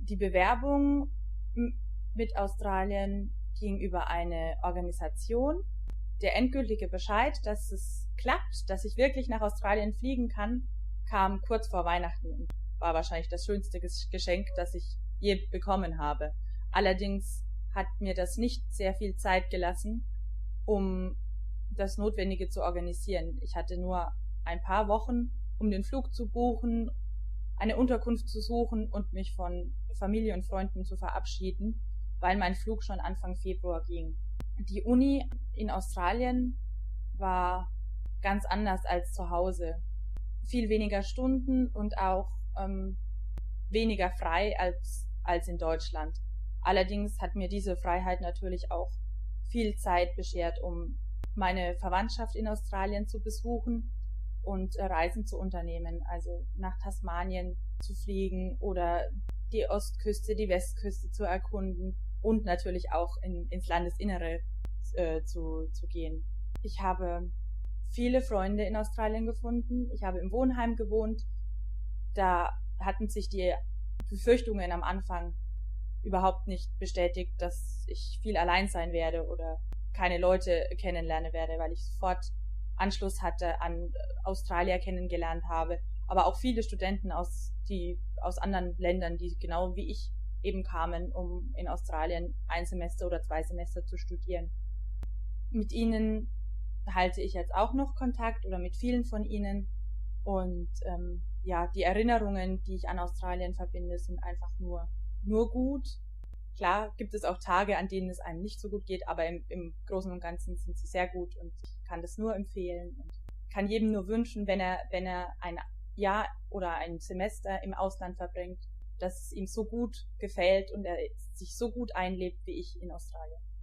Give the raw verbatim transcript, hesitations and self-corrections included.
Die Bewerbung mit Australien ging über eine Organisation. Der endgültige Bescheid, dass es klappt, dass ich wirklich nach Australien fliegen kann, kam kurz vor Weihnachten und war wahrscheinlich das schönste Geschenk, das ich je bekommen habe. Allerdings hat mir das nicht sehr viel Zeit gelassen, um das Notwendige zu organisieren. Ich hatte nur ein paar Wochen, um den Flug zu buchen, eine Unterkunft zu suchen und mich von Familie und Freunden zu verabschieden, weil mein Flug schon Anfang Februar ging. Die Uni in Australien war ganz anders als zu Hause. Viel weniger Stunden und auch ähm, weniger frei als, als in Deutschland. Allerdings hat mir diese Freiheit natürlich auch viel Zeit beschert, um meine Verwandtschaft in Australien zu besuchen und äh, Reisen zu unternehmen, also nach Tasmanien zu fliegen oder die Ostküste, die Westküste zu erkunden und natürlich auch in, ins Landesinnere äh, zu, zu gehen. Ich habe viele Freunde in Australien gefunden. Ich habe im Wohnheim gewohnt. Da hatten sich die Befürchtungen am Anfang überhaupt nicht bestätigt, dass ich viel allein sein werde oder keine Leute kennenlernen werde, weil ich sofort Anschluss hatte an Australier kennengelernt habe, aber auch viele Studenten aus, die, aus anderen Ländern, die genau wie ich eben kamen, um in Australien ein Semester oder zwei Semester zu studieren. Mit ihnen halte ich jetzt auch noch Kontakt oder mit vielen von ihnen und ähm, ja, die Erinnerungen, die ich an Australien verbinde, sind einfach nur, nur gut. Klar gibt es auch Tage, an denen es einem nicht so gut geht, aber im, im Großen und Ganzen sind sie sehr gut und ich kann das nur empfehlen und kann jedem nur wünschen, wenn er, wenn er ein Jahr oder ein Semester im Ausland verbringt, dass es ihm so gut gefällt und er sich so gut einlebt wie ich in Australien.